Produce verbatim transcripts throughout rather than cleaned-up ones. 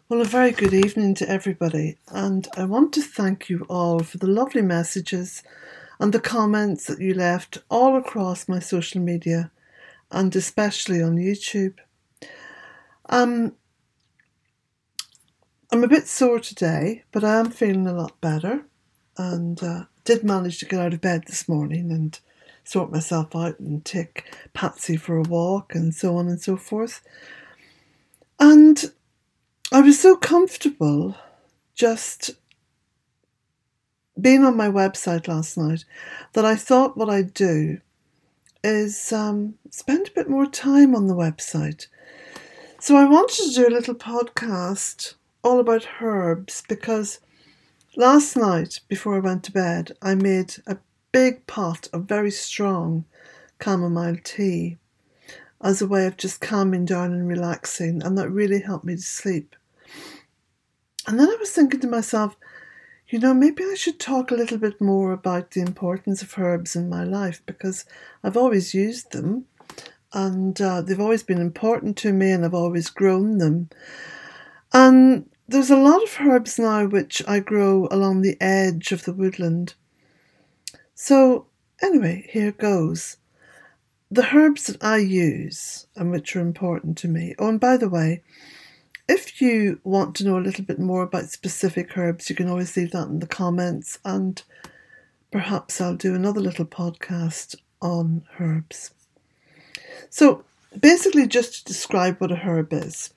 Well, a very good evening to everybody, and I want to thank you all for the lovely messages and the comments that you left all across my social media and especially on YouTube. Um, I'm a bit sore today, but I am feeling a lot better and uh, did manage to get out of bed this morning and sort myself out and take Patsy for a walk and so on and so forth. And I was so comfortable just being on my website last night that I thought what I'd do is um, spend a bit more time on the website. So I wanted to do a little podcast all about herbs because last night before I went to bed I made a big pot of very strong chamomile tea as a way of just calming down and relaxing, and that really helped me to sleep. And then I was thinking to myself, you know, maybe I should talk a little bit more about the importance of herbs in my life because I've always used them and uh, they've always been important to me and I've always grown them. And there's a lot of herbs now which I grow along the edge of the woodland. So anyway, here goes. The herbs that I use and which are important to me. Oh, and by the way, if you want to know a little bit more about specific herbs, you can always leave that in the comments and perhaps I'll do another little podcast on herbs. So basically, just to describe what a herb is.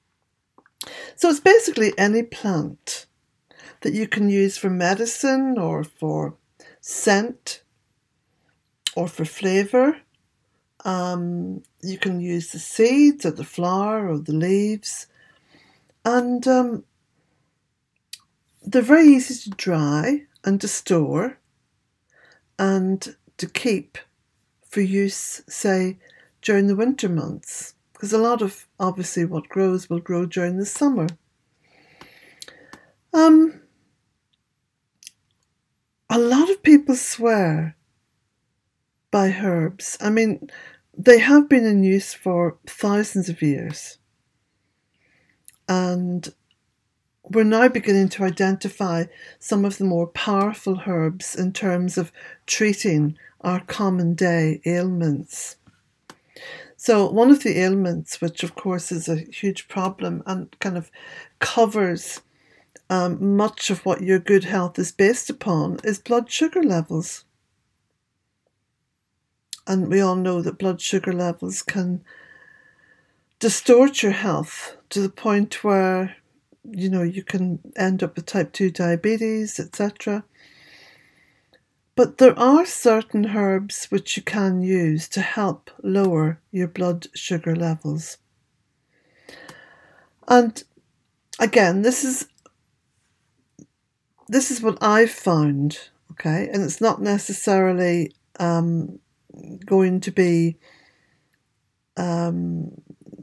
So it's basically any plant that you can use for medicine or for scent or for flavour. Um, you can use the seeds or the flower or the leaves. And um, they're very easy to dry and to store and to keep for use, say, during the winter months. Because a lot of, obviously, what grows will grow during the summer. Um, a lot of people swear by herbs. I mean, they have been in use for thousands of years. And we're now beginning to identify some of the more powerful herbs in terms of treating our common day ailments. So one of the ailments, which of course is a huge problem and kind of covers um, much of what your good health is based upon, is blood sugar levels. And we all know that blood sugar levels can distort your health to the point where, you know, you can end up with type two diabetes, et cetera. But there are certain herbs which you can use to help lower your blood sugar levels. And again, this is this is what I've found, okay? And it's not necessarily um, going to be um,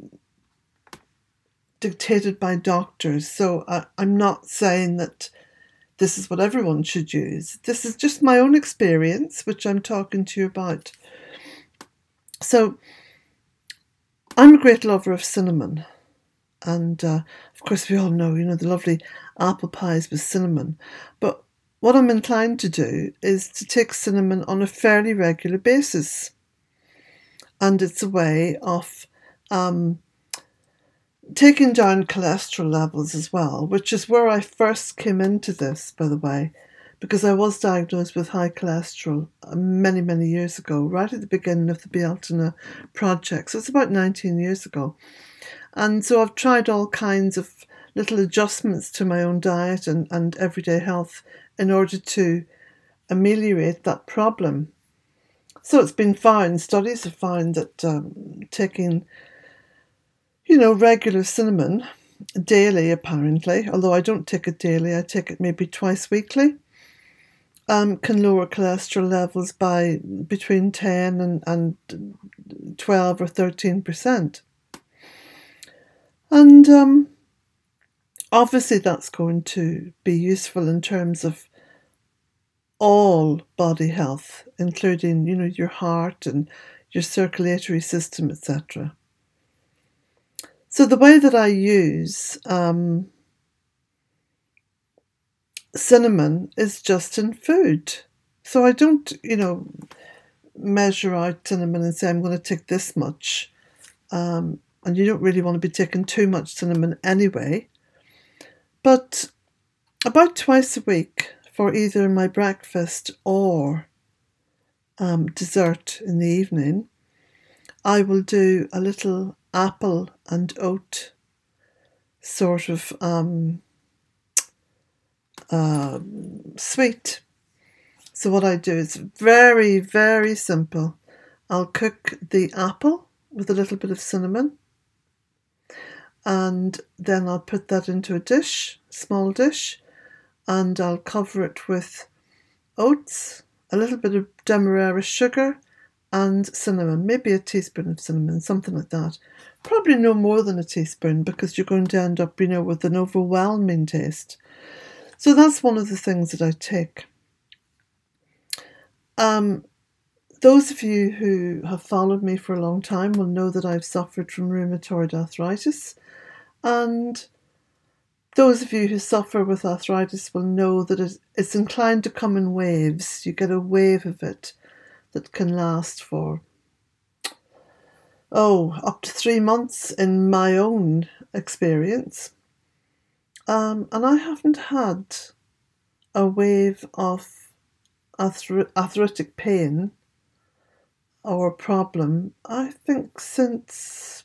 dictated by doctors. So I, I'm not saying that this is what everyone should use. This is just my own experience, which I'm talking to you about. So I'm a great lover of cinnamon. And uh, of course we all know, you know, the lovely apple pies with cinnamon. But what I'm inclined to do is to take cinnamon on a fairly regular basis. And it's a way of um, taking down cholesterol levels as well, which is where I first came into this, by the way, because I was diagnosed with high cholesterol many, many years ago, right at the beginning of the Bealtaine project. So it's about nineteen years ago. And so I've tried all kinds of little adjustments to my own diet and, and everyday health in order to ameliorate that problem. So it's been found, studies have found that um, taking, you know, regular cinnamon daily, apparently, although I don't take it daily, I take it maybe twice weekly, um, can lower cholesterol levels by between ten and, and twelve or thirteen percent. And um, obviously that's going to be useful in terms of all body health, including, you know, your heart and your circulatory system, et cetera. So the way that I use um, cinnamon is just in food. So I don't, you know, measure out cinnamon and say I'm going to take this much. Um, and you don't really want to be taking too much cinnamon anyway. But about twice a week for either my breakfast or um, dessert in the evening, I will do a little apple and oat sort of um, uh, sweet. So what I do is very, very simple. I'll cook the apple with a little bit of cinnamon, and then I'll put that into a dish, small dish, and I'll cover it with oats, a little bit of demerara sugar, and cinnamon, maybe a teaspoon of cinnamon, something like that. Probably no more than a teaspoon, because you're going to end up, you know, with an overwhelming taste. So that's one of the things that I take. Um, those of you who have followed me for a long time will know that I've suffered from rheumatoid arthritis. And those of you who suffer with arthritis will know that it's inclined to come in waves. You get a wave of it that can last for, oh, up to three months in my own experience. Um, and I haven't had a wave of arthro- arthritic pain or problem, I think, since,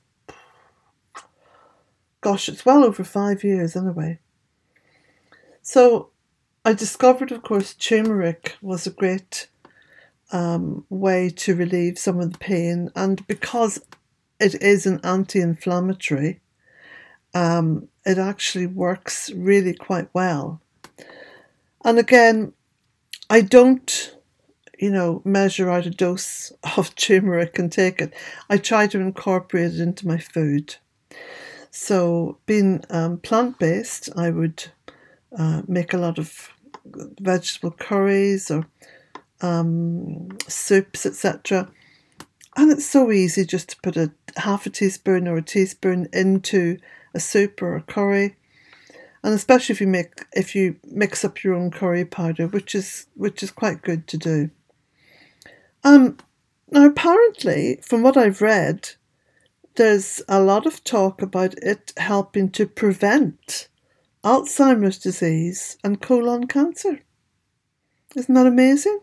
gosh, it's well over five years anyway. So I discovered, of course, turmeric was a great um, way to relieve some of the pain. And because it is an anti-inflammatory, um, it actually works really quite well. And again, I don't, you know, measure out a dose of turmeric and take it. I try to incorporate it into my food. So being um, plant-based, I would uh, make a lot of vegetable curries or um, soups, et cetera. And it's so easy just to put a half a teaspoon or a teaspoon into a soup or a curry. And especially if you make if you mix up your own curry powder, which is which is quite good to do. Um, now apparently, from what I've read, there's a lot of talk about it helping to prevent Alzheimer's disease and colon cancer. Isn't that amazing?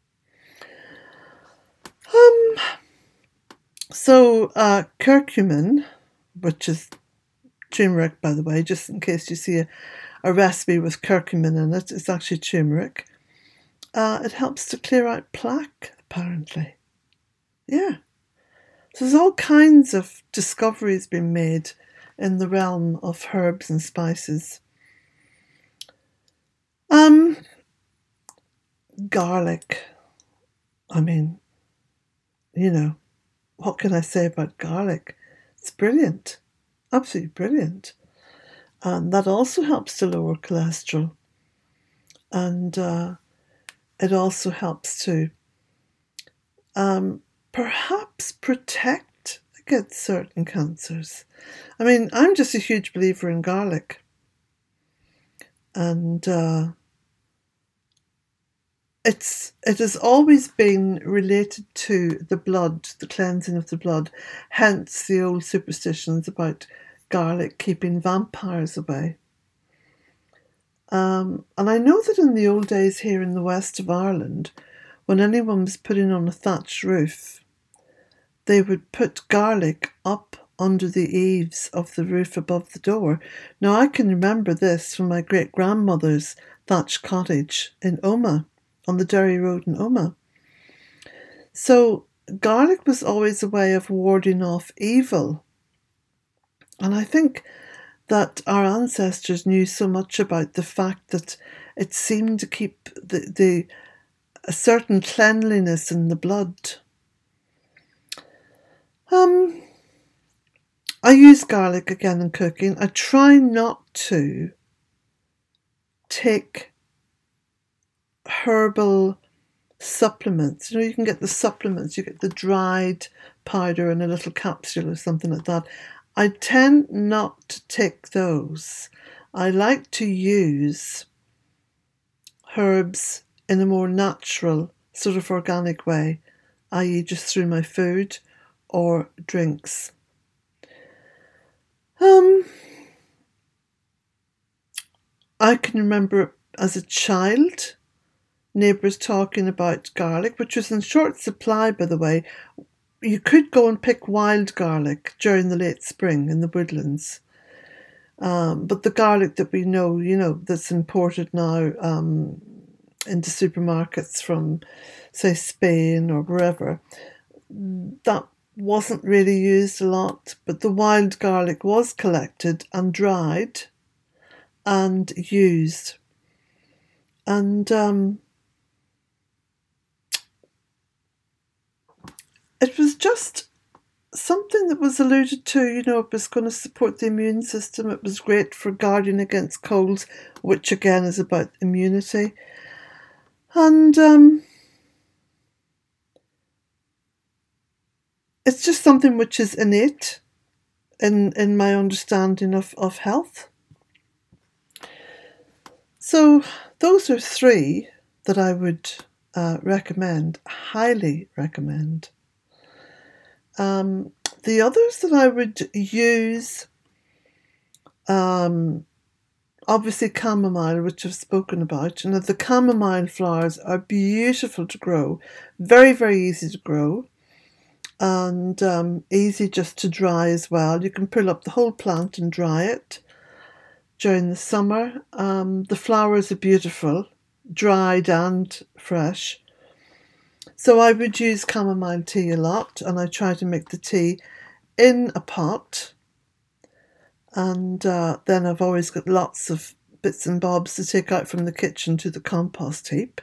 Um, so uh, curcumin, which is turmeric, by the way, just in case you see a, a recipe with curcumin in it, it's actually turmeric. Uh, it helps to clear out plaque, apparently. Yeah. So there's all kinds of discoveries being made in the realm of herbs and spices. Um, garlic. I mean, you know, what can I say about garlic? It's brilliant. Absolutely brilliant. And that also helps to lower cholesterol. And uh, it also helps to um, perhaps protect against certain cancers. I mean, I'm just a huge believer in garlic. And uh, it's it has always been related to the blood, the cleansing of the blood, hence the old superstitions about garlic keeping vampires away. Um, and I know that in the old days here in the west of Ireland, when anyone was putting on a thatched roof, they would put garlic up under the eaves of the roof above the door. Now, I can remember this from my great-grandmother's thatched cottage in Omagh, on the Derry Road in Omagh. So garlic was always a way of warding off evil. And I think that our ancestors knew so much about the fact that it seemed to keep the, the a certain cleanliness in the blood. Um, I use garlic again in cooking. I try not to take herbal supplements. You know, you can get the supplements, you get the dried powder in a little capsule or something like that. I tend not to take those. I like to use herbs in a more natural, sort of organic way, that is just through my food or drinks. Um, I can remember as a child, neighbours talking about garlic, which was in short supply, by the way. You could go and pick wild garlic during the late spring in the woodlands. Um, but the garlic that we know, you know, that's imported now um, into supermarkets from, say, Spain or wherever, that wasn't really used a lot. But the wild garlic was collected and dried and used. And um, it was just something that was alluded to, you know, it was going to support the immune system. It was great for guarding against colds, which again is about immunity. And um, it's just something which is innate in, in my understanding of, of health. So those are three that I would uh, recommend, highly recommend. Um, the others that I would use, um, obviously chamomile, which I've spoken about. And the chamomile flowers are beautiful to grow, very, very easy to grow, and um, easy just to dry as well. You can pull up the whole plant and dry it during the summer. Um, the flowers are beautiful, dried and fresh. So I would use chamomile tea a lot, and I try to make the tea in a pot. And uh, then I've always got lots of bits and bobs to take out from the kitchen to the compost heap.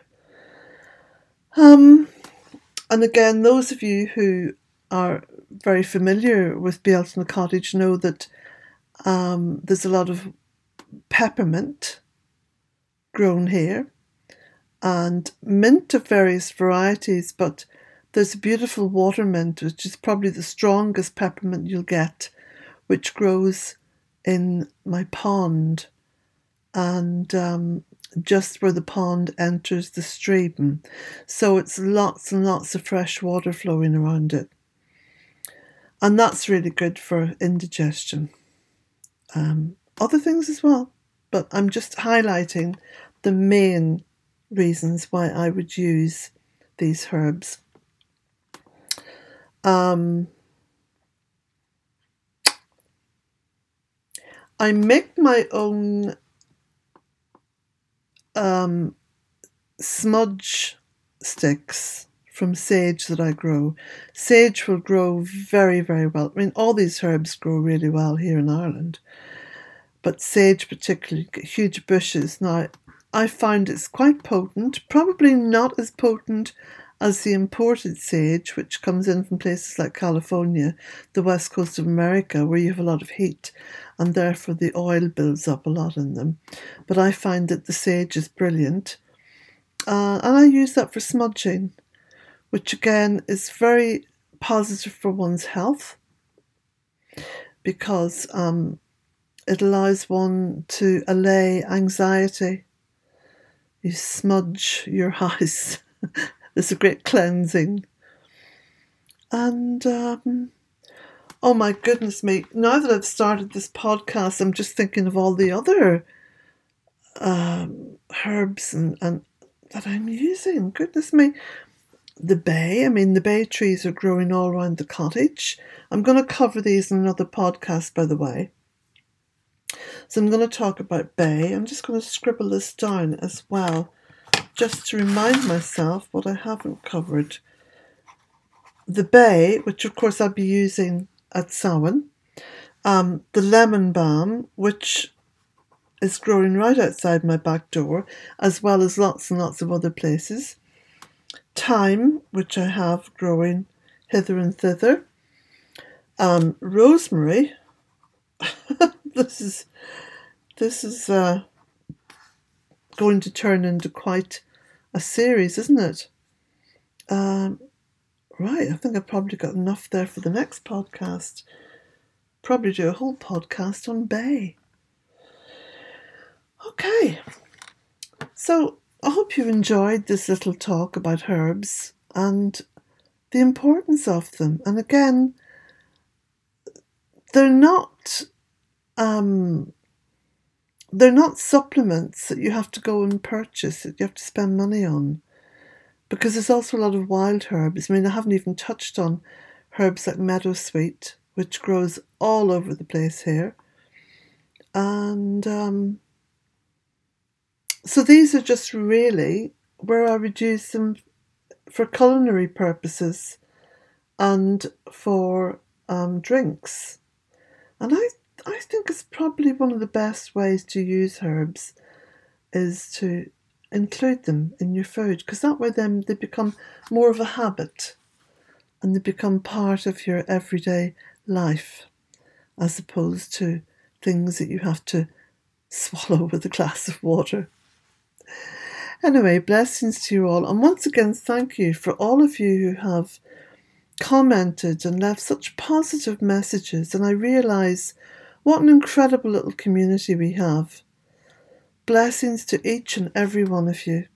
Um, and again, those of you who are very familiar with Bealtaine Cottage know that um, there's a lot of peppermint grown here. And mint of various varieties, but there's a beautiful water mint, which is probably the strongest peppermint you'll get, which grows in my pond, and um, just where the pond enters the stream. So it's lots and lots of fresh water flowing around it. And that's really good for indigestion. Um, other things as well, but I'm just highlighting the main reasons why I would use these herbs. Um, I make my own um, smudge sticks from sage that I grow. Sage will grow very, very well. I mean, all these herbs grow really well here in Ireland, but sage particularly, huge bushes. Now, I find it's quite potent, probably not as potent as the imported sage, which comes in from places like California, the west coast of America, where you have a lot of heat, and therefore the oil builds up a lot in them. But I find that the sage is brilliant. Uh, and I use that for smudging, which again is very positive for one's health, because um, it allows one to allay anxiety. You smudge your house. There's a great cleansing. And, um, oh my goodness me, now that I've started this podcast, I'm just thinking of all the other um, herbs and, and that I'm using. Goodness me. The bay, I mean, the bay trees are growing all around the cottage. I'm going to cover these in another podcast, by the way. So I'm going to talk about bay. I'm just going to scribble this down as well, just to remind myself what I haven't covered. The bay, which of course I'll be using at Samhain. Um, the lemon balm, which is growing right outside my back door, as well as lots and lots of other places. Thyme, which I have growing hither and thither. Um, rosemary. this is this is uh, going to turn into quite a series, isn't it? Um, right, I think I've probably got enough there for the next podcast. Probably do a whole podcast on bay. Okay, so a hope you enjoyed this little talk about herbs and the importance of them. And again, they're not um, they're not supplements that you have to go and purchase, that you have to spend money on, because there's also a lot of wild herbs. I mean, I haven't even touched on herbs like meadowsweet, which grows all over the place here. And um, so these are just really where I would use them for culinary purposes and for um, drinks. And I, I think it's probably one of the best ways to use herbs is to include them in your food, because that way then they become more of a habit and they become part of your everyday life, as opposed to things that you have to swallow with a glass of water. Anyway, blessings to you all. And once again, thank you for all of you who have commented and left such positive messages. And I realise what an incredible little community we have. Blessings to each and every one of you.